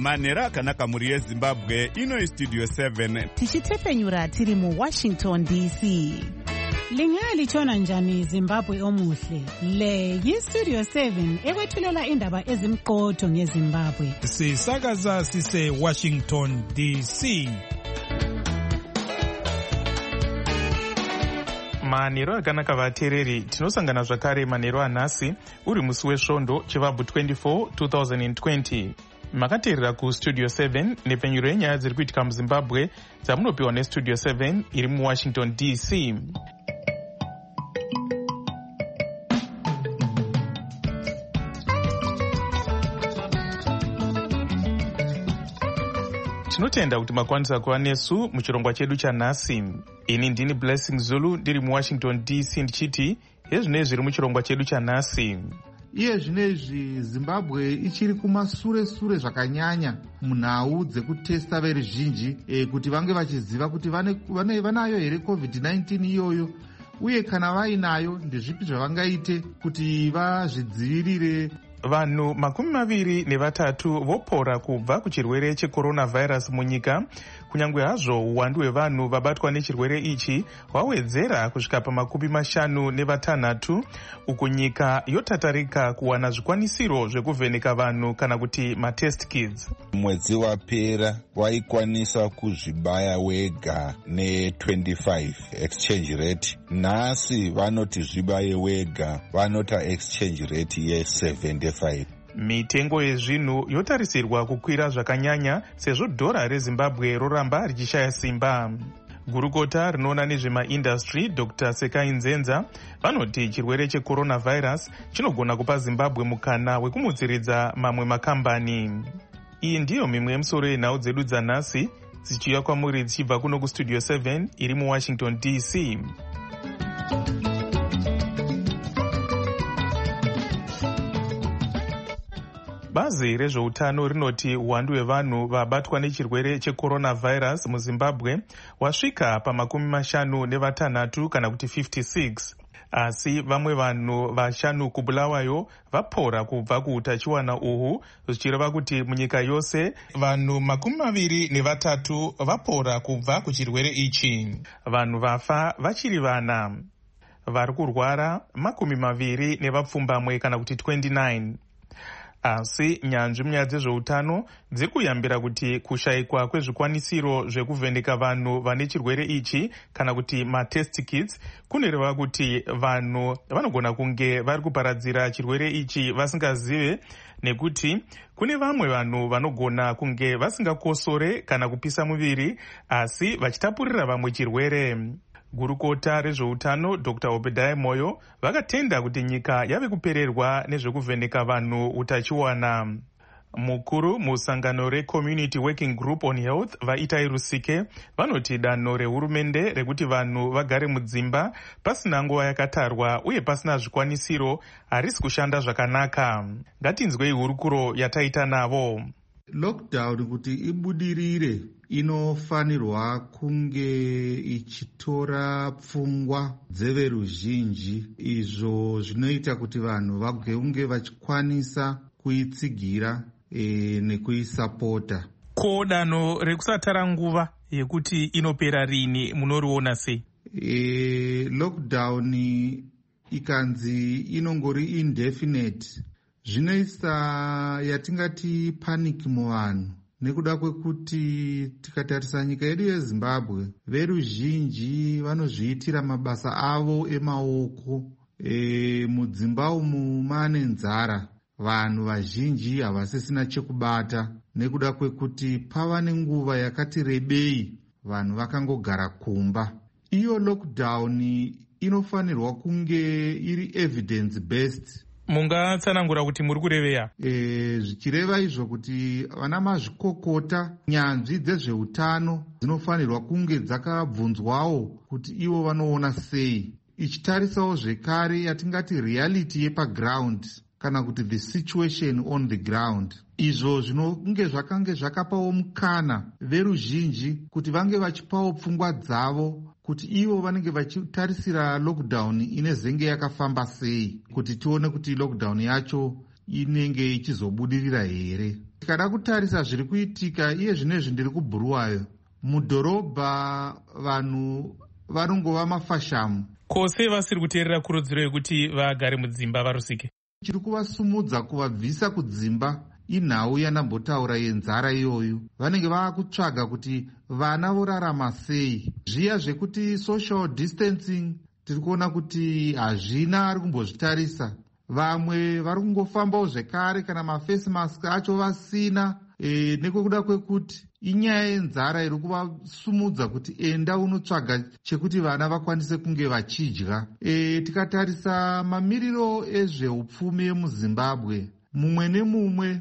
manhero akanaka mhuri yezimbabwe. Ino Studio 7 tichitepenyura tiri muWashington DC. Lingalitshona njani Zimbabwe omuhle? Le yiStudio 7 ekwethulela indaba ezimqotho ngeZimbabwe. Sisakaza sise Washington DC. Manhero akanaka vateereri, tinosangana zvakare manhero anhasi uri musi wesvondo chivabvu 24 2020. Makateerera kuStudio 7 nepenyuro yenyaya dziri kuitika muZimbabwe dzamunopiwa neStudio 7 iri muWashington DC. Tinotenda kuti makwanisa kuva nesu muchirongwa chedu chanhasi. Ini ndini Blessing Zulu ndiri muWashington DC ndichiti hezvinezvi zviri muchirongwa chedu chanhasi. Iye zvinezvi Zimbabwe ichiri kumasure zvakanyanya munhau dzekutesta veruzhinji kuti vange vachiziva kuti vanayo here COVID-19 iyoyo, uye kana vainayo ndezvipi zvavangaite kuti vazvidzivirire. Vanhu 23 vopora kubva kuchirwere checoronavirus munyika, kunyange hazvo uwandu hwevanhu vabatwa nechirwere ichi hwawedzera kusvika pa56, uku nyika yotatarika kuwana zvikwanisiro zvekuvheneka vanhu kana kuti matest kits. Mwedzi wapera waikwanisa kuzvibaya wega ne25 exchange rate. Nhasi vanoti zvibaye wega, vanota exchange rate ye75. Mitengo yezvinhu yotarisirwa kukwira zvakanyanya sezvo dhora reZimbabwe roramba richishaya simba. Gurukota rinoona nezvemaindastry Dr. Sekai Nzenza vanoti chirwere checoronavirus chinogona kupa Zimbabwe mukana wekumudziridza mamwe makambani. Iyi ndiyo mimwe yemusoro yenhau dzedu dzanhasi dzichiuya kwamuri dzichibva kuno kuStudio 7 iri muWashington DC. Bazi rezveutano rinoti uwandu hwevanhu vabatwa nechirwere checoronavirus muZimbabwe wasvika pa56 kana kuti 56. Asi vamwe vanhu 5 kubulawayo vapora kubva kuutachiwana uhu, zvichireva kuti munyika yose vanhu 23 vapora kubva kuchirwere ichi. Vanhu vafa vachiri vana. Vari kurwara 20 kana kuti 29. Asi nyanzvi munyaya dzezveutano dziri kuyambira kuti kushayikwa kwezvikwanisiro zvekuvheneka vanhu vane chirwere ichi kana kuti matest kits kunoreva kuti vanhu vanogona kunge vari kuparadzira chirwere ichi vasingazive, nekuti kune vamwe vanhu vanogona kunge vasingakosore kana kupisa muviri asi vachitapurira vamwe chirwere. Gurukota rezveutano Dr. Obadiah Moyo vakatenda kuti nyika yave kupererwa nezvekuvheneka vanhu utachiwana. Mukuru musangano reCommunity Working Group on Health vaItai Rusike vanoti danho rehurumende rekuti vanhu vagare mudzimba pasina nguva yakatarwa uye pasina zvikwanisiro harisi kushanda zvakanaka. Ngatinzwei hurukuro yataita navo. Lockdown kuti ibudirire inofanirwa kunge ichitora pfungwa dzeveruzhinji, izvo zvinoita kuti vanhu vagonge vachikwanisa kuitsigira nekuisapota. Ko danho rekusatara nguva yekuti inopera rini munoriona sei? Lockdown ikanzi inongori indefinite zvinoisa yatingati panic muvanhu, nekuda kwekuti tikatarisa nyika yedu yeZimbabwe veruzhinji vanozviitira mabasa avo emaoko. Mudzimba umu mane nzara, vanhu vazhinji havasisina chekubata nekuda kwekuti pava nenguva yakati rebei vanhu vakangogara kumba. Iyo lockdown inofanirwa kunge iri evidence based. Mungatsanangura kuti muri kureveya? Zvichireva izvo kuti vana mazvikokota, nyanzvi dzezveutano dzinofanirwa kunge dzakabvunzwawo kuti ivo vanoona sei, ichitarisawo zvekare yatingati reality yepaground kana kuti the situation on the ground. Izvo zvinonge zvakange zvakapawo mukana veruzhinji kuti vange vachipawo pfungwa dzavo kuti ivo vanenge vachitarisira lockdown inezenge yakafamba sei, kuti tione kuti lockdown yacho inenge ichizobudirira here. tikada kutarisa zviri kuitika iye zvinezvi ndiri kubhuruwayo, mudhorobha vanhu vanongova mafashamu. Kose vasiri kuteerera kurudziro yekuti vagare mudzimba varusike. Chiri kuvasumudza kuvabvisa kudzimba inhau yandambotaura yenzara iyoyo. Vanenge vaakutsvaga kuti vana vorarama sei. Zviya zvekuti social distancing tiri kuona kuti hazvina ari kumbozvitarisa. Vamwe vari kungofambawo zvekare kana mafesi mask acho vasina, nekuda kwekuti inyaya yenzara iri kuvasumudza kuti enda unotsvaga chekuti vana vakwanise kunge vachidya. Tikatarisa mamiriro ezveupfumi emuzimbabwe, mumwe nemumwe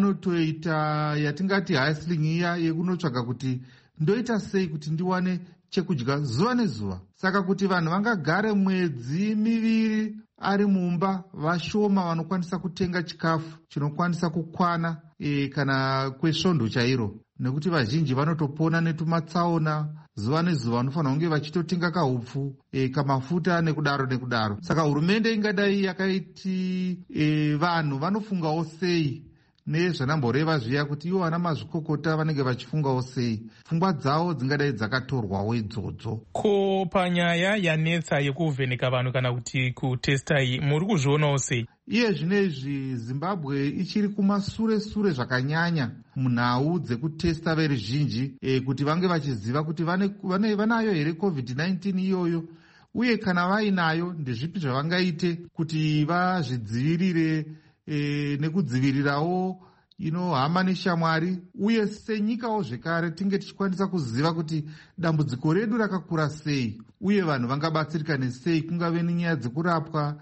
anotoita yatingati hustling iya yekunotsvaga kuti ndoita sei kuti ndiwane chekudya zuva nezuva. Saka kuti vanhu vangagare mwedzi miviri ari mumba, vashoma vanokwanisa kutenga chikafu chinokwanisa kukwana kana kwesvondo chairo, nekuti vazhinji vanotopona netumatsaona zuva nezuva, vanofanira kunge vachitotenga kahupfu, kamafuta nekudaro nekudaro. Saka hurumende ingadai yakaiti vanhu vanofungawo sei nezvanamboreva zviya kuti ivo vana mazvikokota vanenge vachifungawo sei, pfungwa dzavo dzingadai dzakatorwawo idzodzo. Ko panyaya yanetsa yekuvheneka vanhu kana kuti kutesta iyi muri kuzvionawo sei? Iye zvinezvi Zimbabwe ichiri kumasure-sure zvakanyanya munhau dzekutesta veruzhinji, kuti vange vachiziva kuti vanayo here COVID-19 iyoyo, uye kana vainayo ndezvipi zvavangaite kuti vazvidzivirire nekudzivirirawo hama neshamwari, uye senyikawo zvekare tinge tichikwanisa kuziva kuti dambudziko redu rakakura sei uye vanhu vangabatsirika nesei, kungave nenyaya dzekurapwa,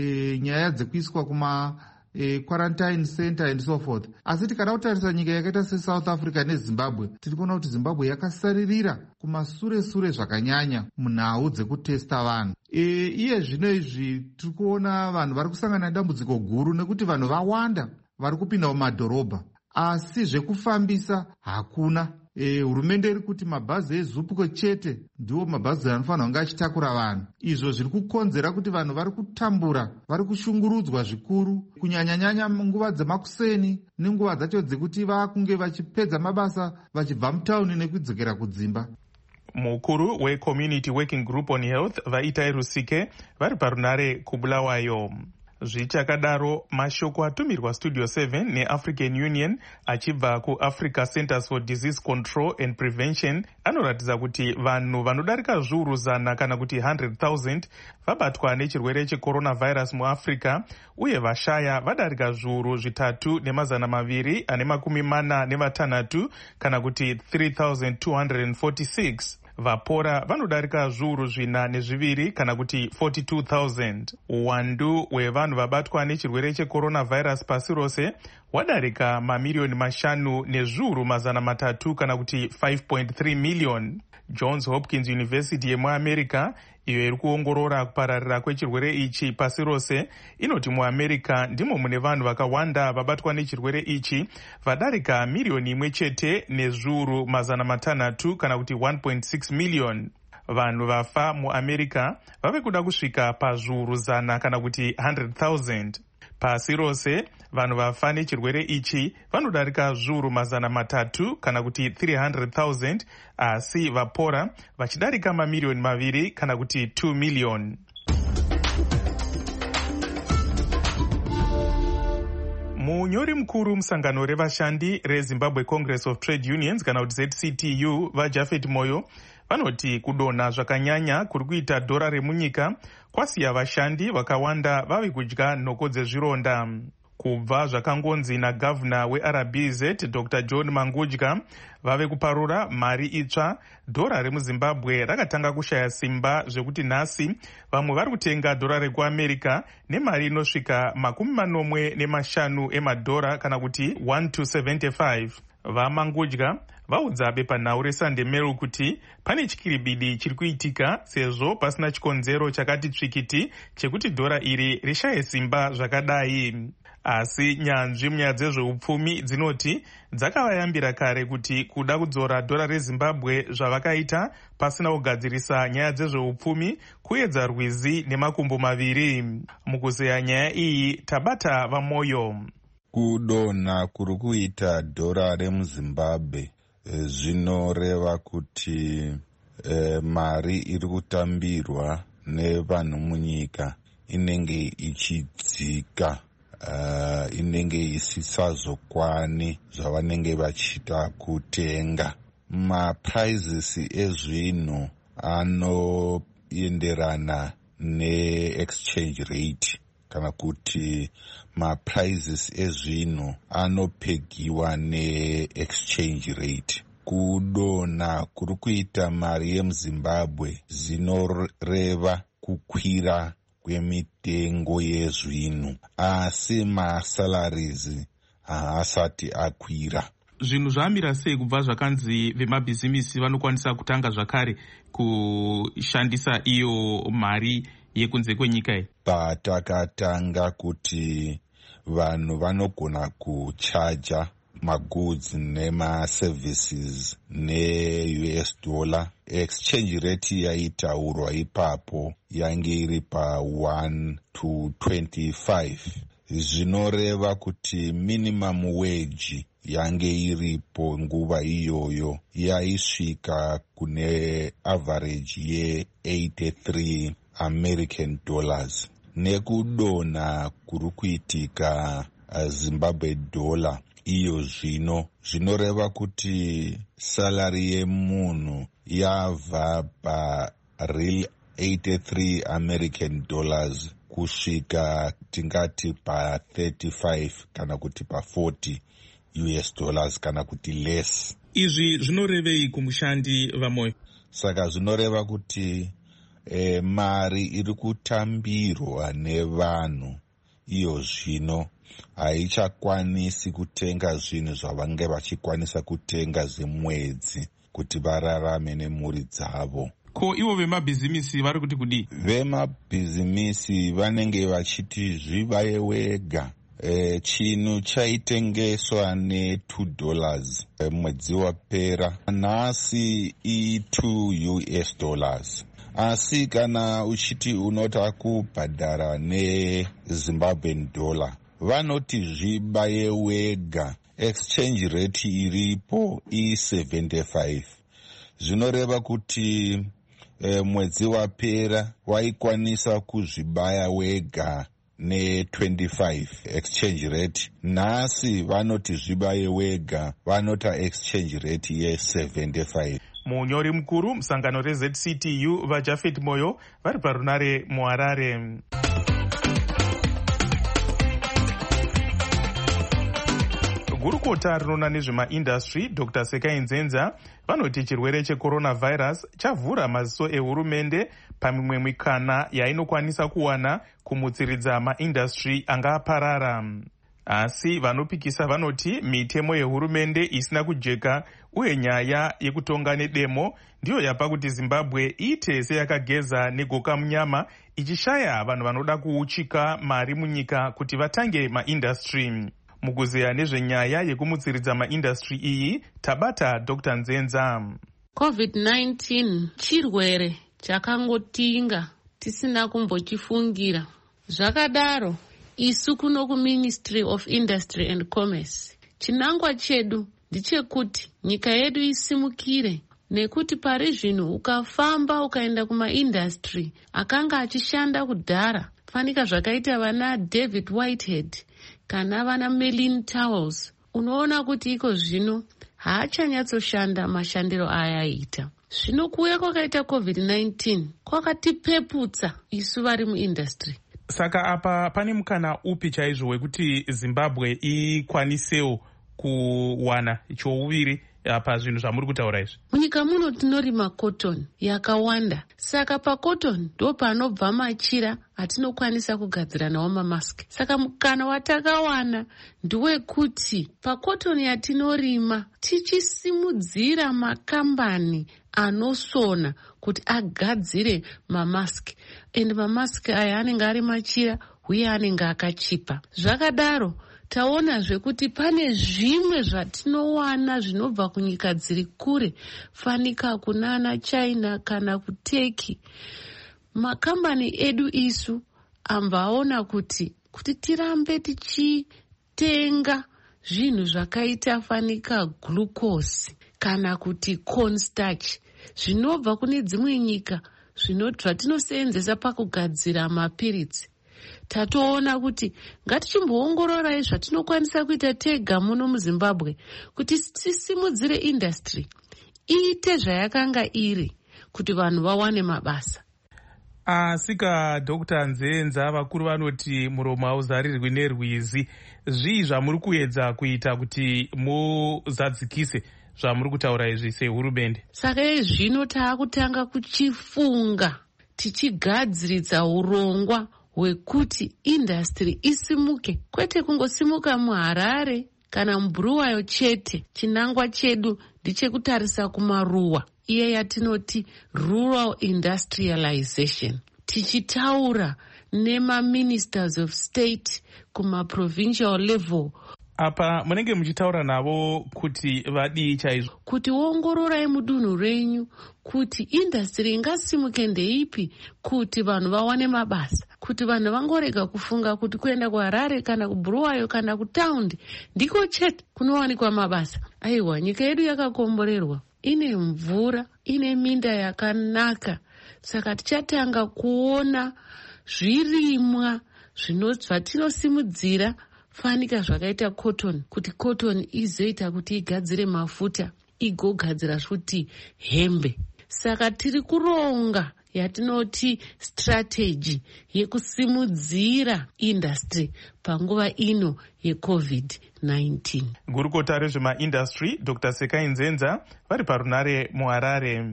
nyaya dzekuiswa kuma quarantine center and so forth. Asi tikada kutarisa nyika yakaita seSouth Africa neZimbabwe, tiri kuona kuti Zimbabwe yakasaririra kumasure-sure zvakanyanya munhau dzekutesta vanhu. Iye zvino izvi tiri kuona vanhu vari kusangana nedambudziko guru nekuti vanhu vawanda vari kupinda mumadhorobha, asi zvekufambisa hakuna. Hurumende iri kuti mabhazi eZupco chete ndiwo mabhazi anofanira kunge achitakura vanhu. Izvo zviri kukonzera kuti vanhu vari kutambura, vari kushungurudzwa zvikuru, kunyanya-nyanya nguva dzemakuseni nenguva dzacho dzekuti vakunge vachipedza mabasa vachibva mutauni nekudzokera kudzimba. Mukuru weCommunity Working Group on Health Vaitai Rusike vari parunare kuBulawayo. Zvichakadaro, mashoko atumirwa Studio 7 neAfrican Union achibva kuAfrica Centers for Disease Control and Prevention anoratidza kuti vanhu vanodarika zviuru zana kana kuti 100,000 vabatwa nechirwere checoronavirus muAfrica, uye vashaya vadarika zviuru 3,246 kana kuti 3,246. Vapora vanodarika zviuru 402 kana kuti 42,000. Uwandu hwevanhu vabatwa nechirwere checoronavirus pasi rose wadarika mamirioni 5 nezviuru 300 kana kuti 5.3 million. Johns Hopkins University yemuAmerica, iyo iri kuongorora kupararira kwechirwere ichi pasi rose, inoti muAmerica ndimo mune vanhu vakawanda vabatwa nechirwere ichi, vadarika milioni 1 chete nezviuru 600 kana kuti 1.6 million. Vanhu vafa muAmerica vave kuda kusvika pazviuru 100 kana kuti 100,000. Pasi rose vanhu vafa nechirwere ichi vanodarika zviuru 300 kana kuti 300,000, asi vapora vachidarika mamirioni 2 kana kuti 2 million. Munyori mukuru musangano revashandi reZimbabwe Congress of Trade Unions kana kuti ZCTU vaJafet Moyo vanoti kudonha zvakanyanya kuri kuita dhora remunyika kwasiya vashandi vakawanda vave kudya nhoko dzezvironda. Kubva zvakangonzi nagavhuna weRBZ Dr. John Mangudya vave kuparura mari itsva, dhora remuZimbabwe rakatanga kushaya simba zvekuti nhasi vamwe vari kutenga dhora rekuAmerica nemari inosvika 45 emadhora kana kuti 1 to 75. VaMangudya vaudza bepanhau reSunday Mail kuti pane chikiribidi chiri kuitika sezvo pasina chikonzero chakati tsvikiti chekuti dhora iri rishaye simba zvakadai. Asi nyanzvi munyaya dzezveupfumi dzinoti dzakavayambira kare kuti kuda kudzora dhora reZimbabwe zvavakaita pasina kugadzirisa nyaya dzezveupfumi kuedza rwizi nemakumbo 2. Mukuzeya nyaya iyi tabata vaMoyo. Kudonha kuri kuita dhora remuzimbabwe zvinoreva kuti mari iri kutambirwa nevanhu munyika inenge ichidzika, inenge isisazokwani zvavanenge vachida kutenga. Maprizes ezvinhu anoenderana neexchange rate, kana kuti maprizes ezvinhu anopegiwa neexchange rate. Kudonha kuri kuita mari yemuzimbabwe zinoreva kukwira kwemitengo yezvinhu, asi masalaries haasati akwira. Zvinhu zvamira sei kubva zvakanzi vemabhizimisi vanokwanisa kutanga zvakare kushandisa iyo mari yekunze kwenyika iyi? Patakatanga kuti vanhu vanogona kuchaja magoods nemaservices ne-US dollar, exchange rate yaitaurwa ipapo yange iri pa 1 to 25, zvinoreva kuti minimum wage yange iripo nguva iyoyo yaisvika kune average ye $83 American dollars. Nekudonha kuri kuitika Zimbabwe dollar iyo zvino zvinoreva kuti salary yemunhu yabva pa real $83 American dollars kusvika tingati pa 35 kana kuti pa 40 US dollars kana kuti less. Izvi zvinorevei kumushandi vamoyo? Saka zvinoreva kuti mari iri kutambirwa nevanhu iyo zvino haichakwanisi kutenga zvinhu zvavange vachikwanisa kutenga zvemwedzi kuti vararame nemhuri dzavo. Ko ivo vemabhizimisi vari kuti kudii? Vemabhizimisi vanenge vachiti zvibaye wega. Chinhu chaitengeswa ne$2 mwedzi wapera, nhasi i$2 US dollars. Asi kana uchiti unota kubhadhara neZimbabwean dollar, vanoti zvibaye wega. Exchange rate iripo i75. Zvinoreva kuti mwedzi wapera waikwanisa kuzvibaya wega ne25 exchange rate. Nhasi vanoti zvibaye wega, vanota exchange rate ye75. Munyori mukuru musangano reZCTU vaJafet Moyo vari parunare muHarare. Gurukota rinoona nezvemaindastry Dr. Sekai Nzenza vanoti chirwere checoronavirus chavhura maziso ehurumende pamimwe mikana yainokwanisa kuwana kumutsiridza maindastry anga aparara. Asi vanopikisa vanoti mitemo yehurumende isina kujeka uye nyaya yekutonga nedemo ndiyo yapa kuti Zimbabwe iite seyakageza negoka munyama, ichishaya vanhu vanoda kuuchika mari munyika kuti vatange maindastry. Mukuzeya nezvenyaya yekumutsiridza maindastry iyi tabata Dr. Nzenza. COVID-19 chirwere chakangotinga tisina kumbochifungira. Zvakadaro isu kuno kuMinistry of Industry and Commerce chinangwa chedu ndichekuti nyika yedu isimukire, nekuti pari zvino ukafamba ukaenda kumaindastry akanga achishanda kudhara, fanika zvakaita vana David Whitehead kana vana Melin Towels, unoona kuti iko zvino haachanyatsoshanda mashandiro ayaita. Zvino kuuya kwakaita COVID-19 kwakatipeputsa isu vari muindastry. Saka apa pane mukana upi chaizvo wekuti Zimbabwe ikwanisewo kuwana chouviri pazvinhu zvamuri kutaura izvi? Munyika muno tinorima cotton yakawanda, saka pacotton ndo panobva machira atinokwanisa kugadzira nawo mamask. Saka mukana watakawana ndowekuti pacotton yatinorima tichisimudzira makambani anosona kuti agadzire mamask, and mamask aya anenge ari machira uye anenge akachipa. Zvakadaro taona zvekuti pane zvimwe zvatinowana zvinobva kunyika dziri kure, fanika kunana China kana kuTurkey. Makambani edu isu ambaona kuti tirambe kutenga zvinhu zvakaita fanika glucose kana kuti cornstarch zvinobva kune dzimwe nyika zvatinosenzesa pakugadzira mapiritsi. Tatoona kuti ngatichimboongororai zvatinokwanisa kuita tega muno muZimbabwe kuti tisimudzire industry iite zvayakanga iri kuti vanhu vawane mabasa. Asika Dr. Nzenza, vakuru vanoti muromo hauzarirwi nerwizi. Zvii zvamuri kuedza kuita kuti muzadzikise zvamuri kutaura izvi sehurumende? Saka zvino taakutanga kuchifunga tichigadziridza urongwa hwekuti industry isimuke, kwete kungosimuka muHarare kana muBulawayo chete. Chinangwa chedu ndichekutarisa kumaruwa, iye yatinoti rural industrialization, tichitaura nemaministers of state kumaprovincial level. Apa munenge muchitaura navo kuti vadii chaizvo? Kuti ongororai mudunhu renyu kuti industry ingasimuke ndeipi kuti vanhu vawane mabasa, kuti vanhu vangorega kufunga kuti kuenda kuHarare kana kuBulawayo kana kutaundi ndiko chete kunowanikwa mabasa. Aiwa, nyika yedu yakakomborerwa, ine mvura, ine minda yakanaka. Saka tichatanga kuona zvirimwa zvatinosimudzira fanika zvakaita cotton, kuti cotton izoita kuti igadzire mafuta, igogadzira kuti hembe. Saka tiri kuronga yatinoti strategy yekusimudzira industry panguva ino yeCovid-19. Gurukota rezvemaindustry Dr. Sekai Nzenza vari parunare muHarare.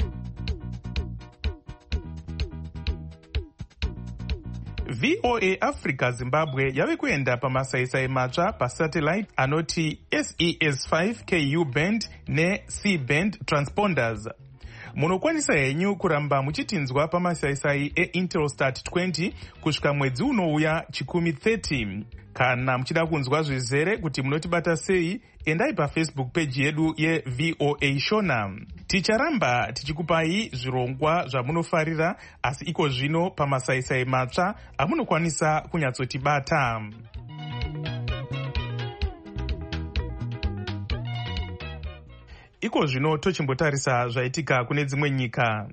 VOA Africa Zimbabwe yave kuenda pamasaisai matsva pasatellite anoti SES5 KU band neC band transponders. Munokwanisa henyu kuramba muchitinzwa pamasaisai eIntelsat 20 kusvika mwedzi unouya chikumi 30. Kana muchida kunzwa zvizere kuti munotibata sei, endai paFacebook page yedu yeVOA Shona. Ticharamba tichikupai zvirongwa zvamunofarira, asi iko zvino pamasaisai matsva amunokwanisa kunyatsotibata. Iko zvino tochimbotarisa zvaitika kune dzimwe nyika.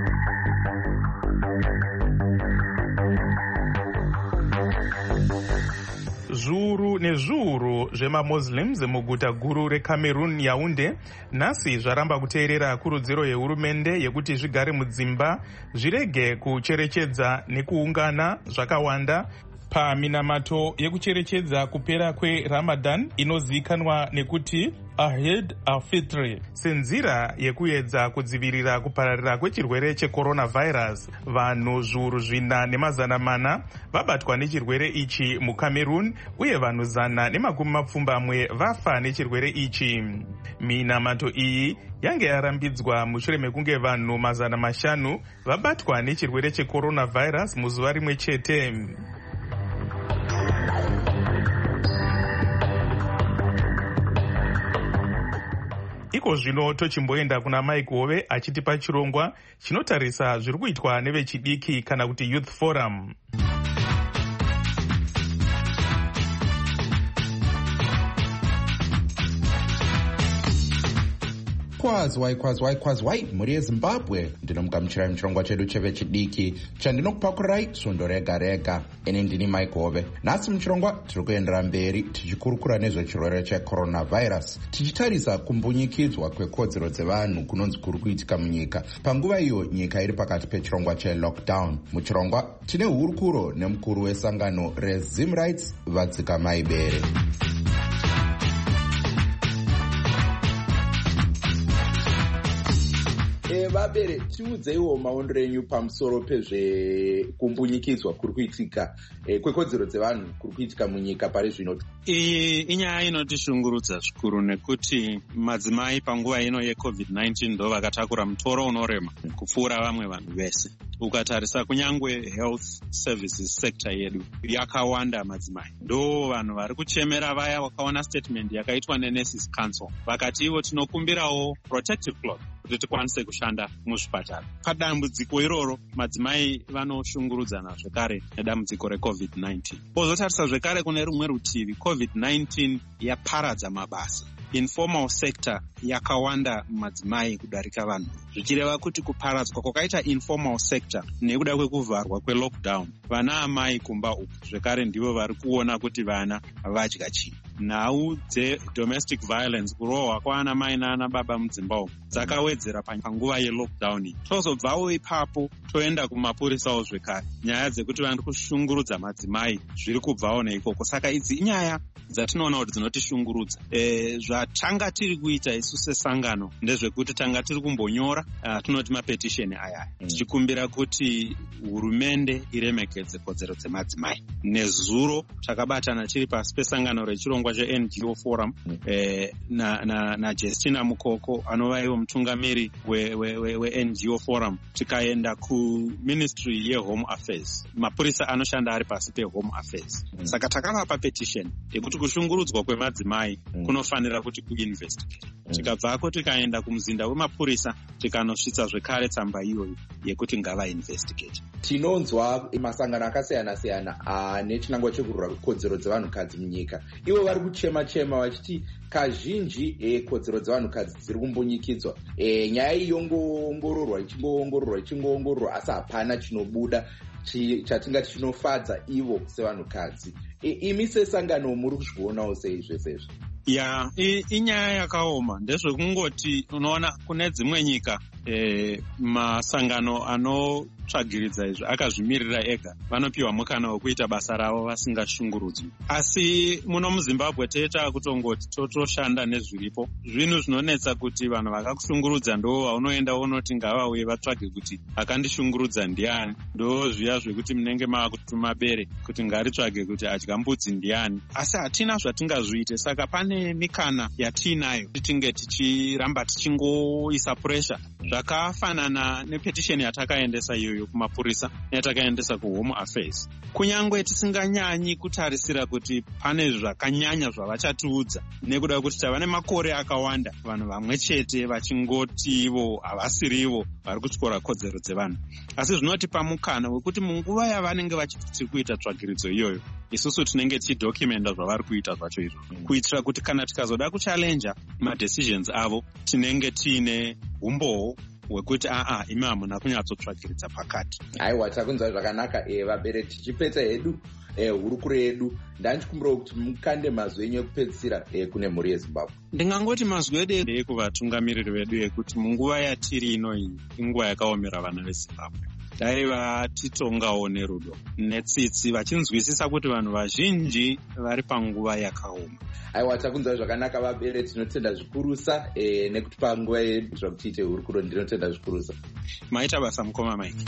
Zviuru nezviuru zvemaMuslims muguta guru reCameroon Yaounde nhasi zvaramba kuteerera kurudziro yehurumende yekuti zvigare mudzimba, zvirege kucherechedza nekuungana zvakawanda paminamato yekucherechedza kupera kweRamadan inozivikanwa nekuti Eid al-Fitr, senzira yekuedza kudzivirira kupararira kwechirwere checoronavirus. Vanhu zviuru 404 vabatwa nechirwere ichi muCameroon, uye vanhu 120 vafa nechirwere ichi. Minamato iyi yange yarambidzwa mushure mekunge vanhu 500 vabatwa nechirwere checoronavirus muzuva rimwe chete. Iko zvino tochimboenda kuna Mike Hove achitipa chirongwa chinotarisa zviri kuitwa nevechidiki kana kuti Youth Forum. Kwazwai mhuri yeZimbabwe, ndinomugamuchirai muchirongwa chedu chevechidiki chandinokupakurai svondo rega rega. Ini ndini Mike Hove. Nhasi muchirongwa tiri kuendera mberi tichikurukura nezvechirwere checoronavirus, tichitarisa kumbunyikidzwa kwekodzero dzevanhu kunonzi kuri kuitika munyika panguva iyo nyika iri pakati pechirongwa chelockdown. Muchirongwa tine hurukuro nemukuru wesangano reZimrights Vadzika Maibere. Vabere, tiudzeiwo maondero enyu pamusoro pezvekumbunyikidzwa kuri kuitika kwekodzero dzevanhu kuri kuitika munyika pari zvino. Iyi inyaya inotishungurudza zvikuru nekuti madzimai panguva ino yeCovid-19 ndo vakatakura mutoro unorema kupfuura vamwe vanhu vese. Ukatarisa kunyangwe health services sector yedu yakawanda madzimai. Ndo vanhu vari kuchemera vaya wakaona statement yakaitwa neNurses Council. Vakati ivo tinokumbirawo protective cloth kuti tikwanise kushanda muzvipatara. Padambudziko iroro madzimai vanoshungurudzana zvekare nedambudziko reCovid-19. Pozotarisa zvekare kune rumwe rutivi, COVID-19 yaparadza mabasa. Informal sector yakawanda madzimai kudarika vanhu, zvichireva kuti kuparadzwa kwakaita informal sector nekuda kwekuvharwa kwelockdown, vana amai kumba uku zvekare ndivo vari kuona kuti vana vadya chii. Nhau dzedomestic violence, kurohwa kwaana mai naana baba mudzimba umu, dzakawedzera panguva yelockdown. Tozobvawo ipapo toenda kumapurisawo zvekare. Nyaya dzekuti vari kushungurudza madzimai zviri kubvawo neikoko. Saka idzi inyaya dzatinoona kuti dzinotishungurudza. Zvatanga tiri kuita isu sesangano ndezvekuti tanga tiri kumbonyora tinoti mapetisheni aya tichikumbira kuti hurumende iremekedze kodzero dzemadzimai. Nezuro takabatana tiri pasi pesangano rechirongwa cheNGO Forum na Justina Mukoko anova iwo mutungamiri weNGO Forum, tikaenda kuministry yeHome Affairs, mapurisa anoshanda ari pasi peHome Affairs. Saka takavapa petition yekuti kushungurudzwa kwemadzimai kunofanira kuti kuinvestigate. Tikabvako tikaenda kumuzinda wemapurisa tikanosvitsa zvekare tsamba iyoyo yekuti ngavainvestigate. Tinonzwa masangano akasiyana-siyana ane chinangwa chekurwira kodzero dzevanhukadzi munyika. Ivo vari kuchema-chema vachiti kazhinji kodzero dzevanhukadzi dziri kumbunyikidzwa. Nyaya iyongoongororwa ichingoongororwa asi hapana chinobuda chatingati chinofadza ivo sevanhukadzi. Imi sesangano muri kuzvionawo sei zvese izvi? Inyaya yakaoma. Ndezvekungoti unoona kune dzimwe nyika masangano anotsvagiridza izvi akazvimirira ega, vanopiwa mukana wekuita basa ravo vasingashungurudzwi. Asi muno muZimbabwe teta kutongoti totoshanda nezviripo. Zvinhu zvinonetsa kuti vanhu vakakushungurudza ndo vaunoenda unoti ngavauye vatsvage kuti akandishungurudza ndiani. Ndo zviya zvekuti munenge maakutuma bere kuti ngaritsvage kuti adya mbudzi ndiani. Asi hatina zvatingazviite. Saka pane mikana yatiinayo tinge tichiramba tichingoisa pressure, zvakafanana nepetition yatakaendesa iyoyo kumapurisa yatakaendesa kuHome Affairs. Kunyangwe tisinganyanyi kutarisira kuti pane zvakanyanya zvavachatiudza, nekuda kuti tava nemakore akawanda vanhu vamwe chete vachingoti ivo havasirivo vari kutyora kodzero dzevanhu. Asi zvinotipa mukana wekuti munguva yavanenge vachiti kuita tsvagiridzo iyoyo, isusu tinenge tichidocumenta zvavari kuita zvacho izvo, kuitira kuti kana tikazoda kuchallenja madecisions avo tinenge tiine umbowo wekuti imi hamuna kunyatsotsvagiridza pakati. Aiwa, takunzwa zvakanaka. Vabereki tichipedza hedu hurukuro yedu, ndanchikumbira kuti mukande mazwi enyu ekupedzisira kune mhuri yeZimbabwe. Ndingangoti mazwi edu ekuvatungamiriri vedu yekuti munguva yatiri inoyi inguva yakaomera vana veZimbabwe. Dai vatitongawo nerudo netsitsi vachinzwisisa kuti vanhu vazhinji vari panguva yakaoma. Aiwa, takunzwa zvakanaka vabereki, tinotenda zvikurusa nekuti panguva yedu zvakutiite hurukuro. Ndinotenda zvikurusa. Maita basa mukoma Mike.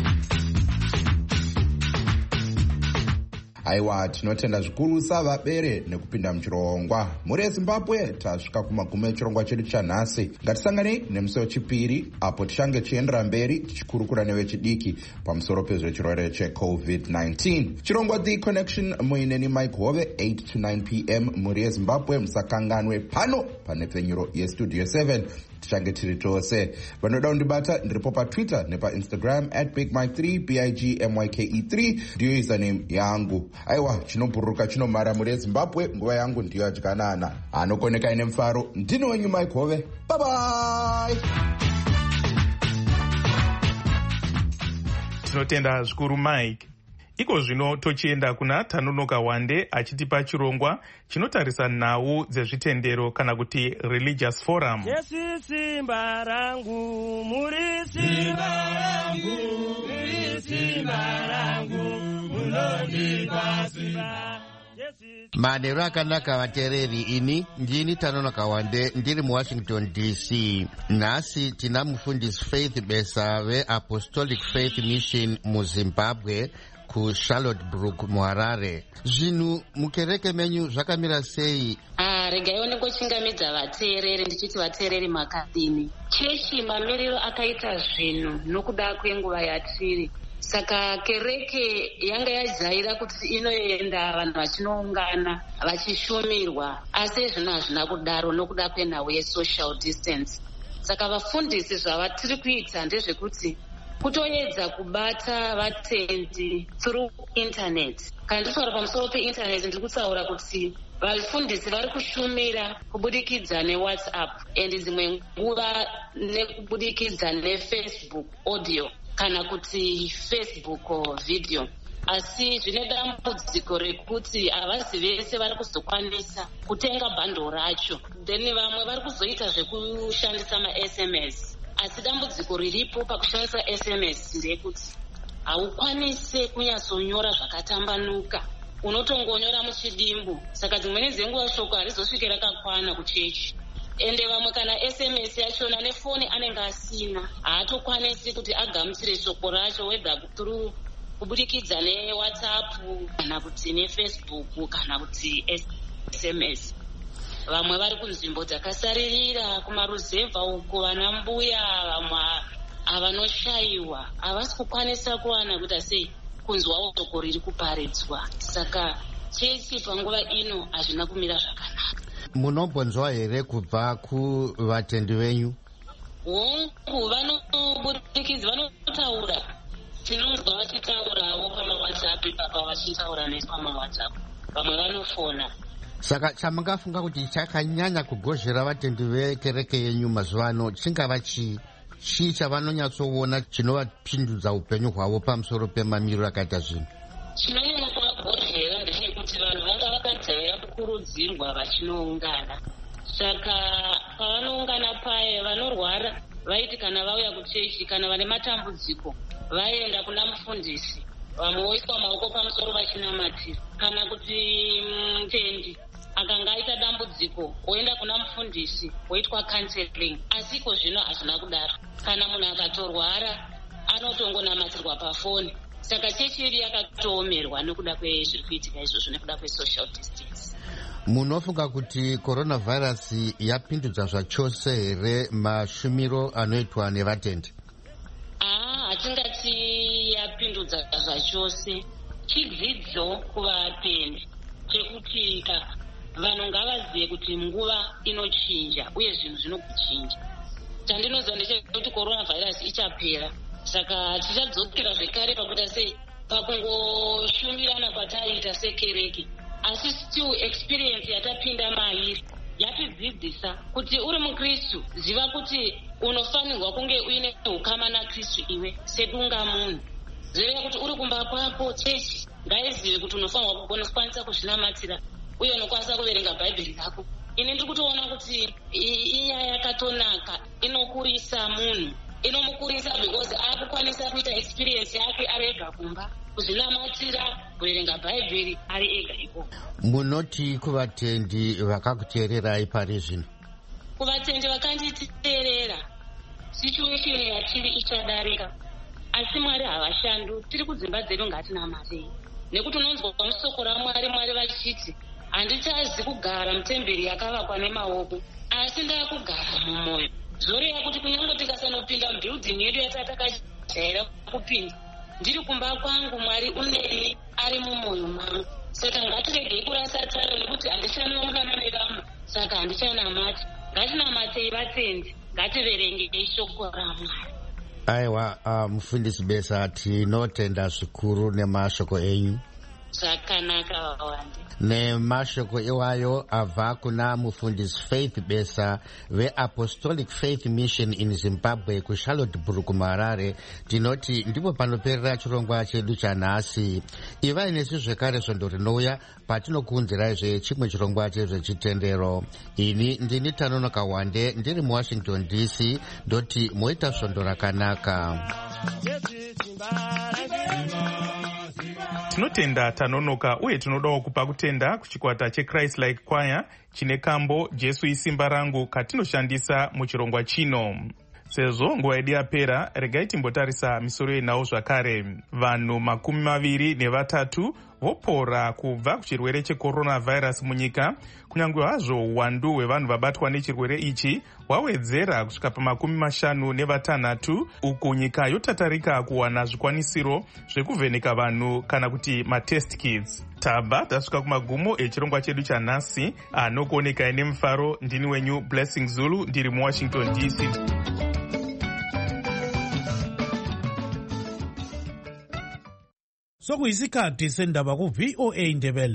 Aiwa, tinotenda zvikurusa vabere nekupinda muchirongwa. Muri yeZimbabwe tasvika kumagumo echirongwa chedu chanhasi. Ngatisanganei nemusi wechipiri apo tichange tichiendera mberi tichikurukura nevechidiki pamusoro pezvechirwere cheCovid-19. Chirongwa The Connection muineni Mike Hove 8 to 9 p.m. muri yeZimbabwe. Musakanganwe pano pane pfenyuro yeStudio 7. Tichange tiri tose. Vanoda kundibata ndiripo paTwitter nepaInstagram @BigMike3 BIGMYKE3 ndiyo username yangu. Aiwa, chinobhururuka chinomara muri yeZimbabwe. Nguva yangu ndiyo yadyanana. Anokoneka ine mufaro. Ndini wenyu Mike Hove. Bye bye. Tinotenda zvikuru Mike. Iko zvino tochienda kuna Tanonoka Wande achitipa chirongwa chinotarisa nhau dzezvitendero kana kuti religious forum. Yesu simba rangu, muri simba rangu, muri simba rangu, munondipa simba. Manero akanaka vateereri, ini ndini Tanonoka Wande ndiri muWashington DC. Nhasi tina mufundisi Faith Besa veApostolic Faith Mission muZimbabwe kuCharlotte Brook muHarare. Zvinhu mukereke menyu zvakamira sei? Regai ndingochingamidza vateereri ndichiti vateereri makadini. Chechi mamiriro akaita zvinhu nokuda kwenguva yatiri. Saka kereke yanga yajaira kuti inoenda vanhu vachinoungana vachishumirwa, asi zvino hazvina kudaro nokuda kwenhau yesocial distance. Saka vafundisi zvavatiri kuita ndezvekuti kutoedza kubata vatendi through internet. Kana nditaura pamusoro peinternet ndiri kutaura kuti vafundisi vari kushumira kubudikidza neWhatsApp and dzimwe nguva nekubudikidza neFacebook audio kana kuti Facebook video. Asi zvine dambudziko rekuti havasi vese vari kuzokwanisa kutenga bhandle racho, then vamwe vari kuzoita zvekushandisa maSMS. Asi dambudziko riripo pakushandisa SMS ndeyekuti haukwanise kunyatsonyora zvakatambanuka, unotongonyora muchidimbu. Saka dzimweni dzenguva shoko harizosvike rakakwana kuchechi. Ende vamwe kana SMS yachona nefoni anenge asina, haatokwanisi kuti agamuchire shoko racho whether through kubudikidza neWhatsApp kana kuti neFacebook kana kuti SMS. Vamwe vari kunzvimbo dzakasaririra kumaruzevha uko, vana mbuya, vamwe avanoshayiwa havasi kukwanisa kuwana kuti sei kunzwawo shoko riri kuparidzwa. Saka chechi panguva ino hazvina kumira zvakanaka. Munombonzwa here kubva kuvatendi venyu? Hongu, vanobudikidza, vanotaura, tinonzwa vachitaurawo pamaWhatsApp papa, vachitaura nesu pamaWhatsApp, vamwe vanofona. Saka chamungafunga kuti chakanyanya kugozhera vatendi vekereke yenyu mazuva ano chingava chii chavanonyatsoona chinovapindudza upenyu hwavo pamusoro pemamiriro akaita zvinhu? Chinonyanya kuvagozhera ndechekuti vanhu vanga vakajaira kukurudzirwa vachinoungana. Saka pavanoungana paye, vanorwara vaiti kana vauya kuchechi, kana vane matambudziko vaenda kuna mufundisi, vamwe voiswa maoko pamusoro vachinamatira. Kana kuti mutendi akanga aita dambudziko woenda kuna mufundisi woitwa counseling. Asiko zvino hazvina kudaro. Kana munhu akatorwara anotongonamatirwa pafoni. Saka chechi yedu yakatoomerwa nekuda kwezviri kuitika izvozvo, nekuda kwesocial distance. Munofunga kuti coronavirus yapindudza zvachose here mashumiro anoitwa nevatendi? Hatingati yapindudza zvachose. Chidzidzo kuvatendi chekuti vanhu ngavazive kuti nguva inochinja uye zvinhu zvinokuchinja. Chandinoziva ndechekuti coronavirus ichapera. Saka tichadzokera zvekare pakuita sei pakungoshumirana kwataita sekereke. Asi still experience yatapinda mairi yatidzidzisa kuti uri mukristu ziva kuti unofanirwa kunge uine ukama naKristu iwe sedunga munhu. Zvireva kuti uri kumba kwako, chechi ngaizive kuti unofanirwa kukwanisa kuzvinamatira uye unokwanisa kuverenga bhaibheri rako. Ini ndiri kutoona kuti inyaya yakatonaka, inokurisa munhu, inomukurisa because akukwanisa kuita experience yake ari ega kumba, kuzvinamatira, kuverenga bhaibheri ari ega ikoko. Munoti kuvatendi vakakuteererai pari zvino? Kuvatendi vakanditeerera, situation yatiri ichadarika, asi Mwari havashandu. Tiri kudzimba dzedu ngatinamatei, nekuti unonzwa musoko raMwari, Mwari vachiti handichazi kugara mutemberi yakavakwa nemaoko, asi ndakugara mumwoyo. Zoreva kuti kunyange tikasanopinda mubuilding yedu yatatakajaira kupinda, ndiri kumba kwangu Mwari uneni ari mumwoyo mangu. Saka ngatiregei kurasa taro, nekuti handichanongana nevamwe, saka handichanamati. Ngatinamatei vatendi, ngativerengei shoko raMwari. Aiwa, mufundisi Besa, tinotenda zvikuru nemashoko enyu. Zvakanaka vawande. Nemashoko iwayo abva kuna mufundisi Faith Besa veApostolic Faith Mission in Zimbabwe kuCharlottesburg muHarare. Tinoti ndipo panoperera chirongwa chedu chanhasi. Ivai nesu zvekare svondo rinouya patinokuunziraizve chimwe chirongwa chezvechitendero. Ini ndini Tanonoka Wande ndiri muWashington DC, ndoti moita svondo rakanaka. Tinotenda Tanonoka uye tinodawo kupa kutenda kuchikwata cheChrist Like Choir chine kambo Jesu isimba rangu katinoshandisa muchirongwa chino. Sezvo nguva yedu yapera, regai timbotarisa misoro yenhau zvakare. Vanhu 23 vopora kubva kuchirwere checoronavirus munyika, kunyange hazvo uwandu hwevanhu vabatwa nechirwere ichi hwawedzera kusvika pa56, uku nyika yotatarika kuwana zvikwanisiro zvekuvheneka vanhu kana kuti matest kits. Tabva tasvika kumagumo echirongwa chedu chanhasi. Anokuonekai nemufaro, ndini wenyu Blessing Zulu, ndiri muWashington DC. Sokuyisikhathi sendaba ku VOA Ndebele.